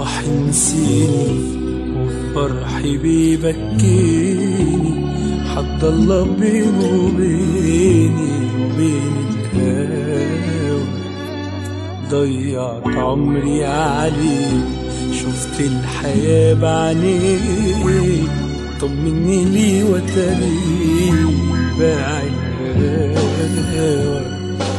جراح نسيني وفرحي بيبكيني، حد الله بينه وبيني وبين الهوى. ضيعت عمري عليك، شفت الحياة بعينيك، طمني لي وتريني باع الهوى.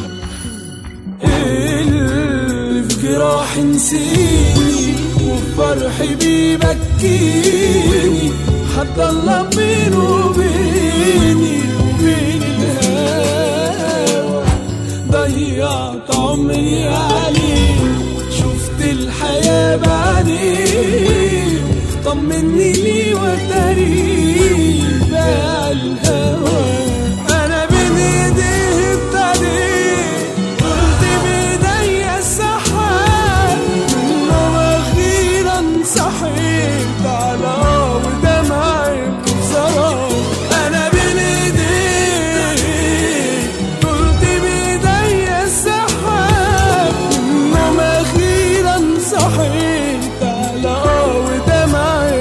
اللي في جراح نسيني وفرحي بيبكيني، حد الله بينه وبيني وبين الهوى. ضيعت عمري عليك، شفت الحياة بعينيك، طمني لي وتريني باع الهوى. أنا بين إيديه ابتديت، قلت بإيديا السحاب، منه أخيرا صحيت على ودمعي بسراب. أنا بين إيديه، قلت بإيديا السحاب، منه أخيرا صحيت على ودمعي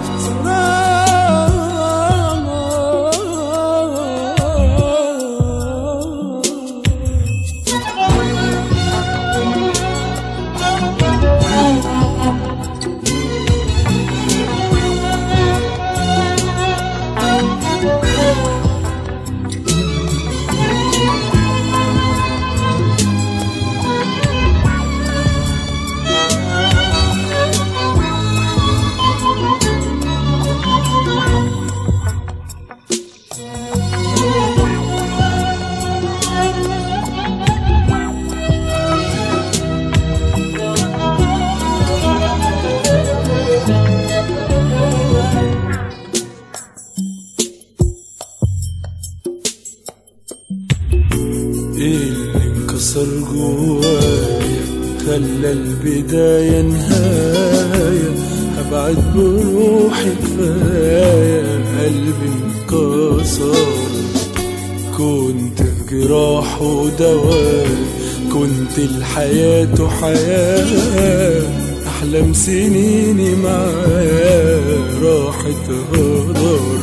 اللي انكسر جوايا، خلى البداية نهاية. هبعد بروحي كفاية، قلبي انكسر. كنت في جراح ودواء، كنت الحياة حياة. أحلام سنيني معاه راحت هدر.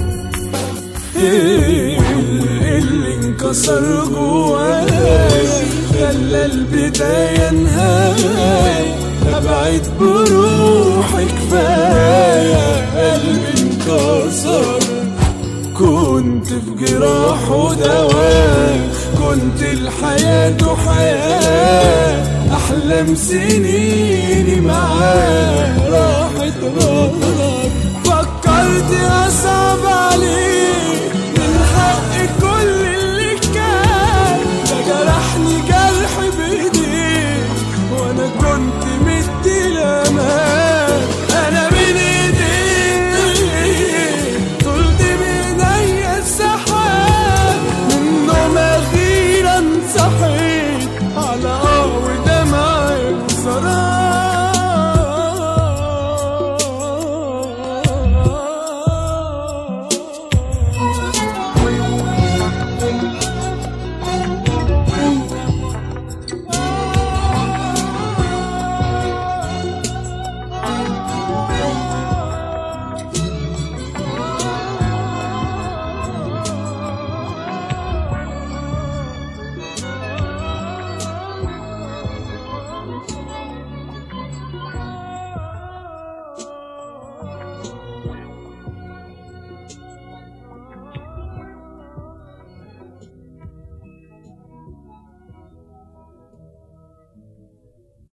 اللي انكسر جوايا، خلى البداية نهاية. أبعد بروحي كفاية، قلبي انكسر. كنت في جراح ودواء، كنت الحياة حياة. أحلام سنيني معاك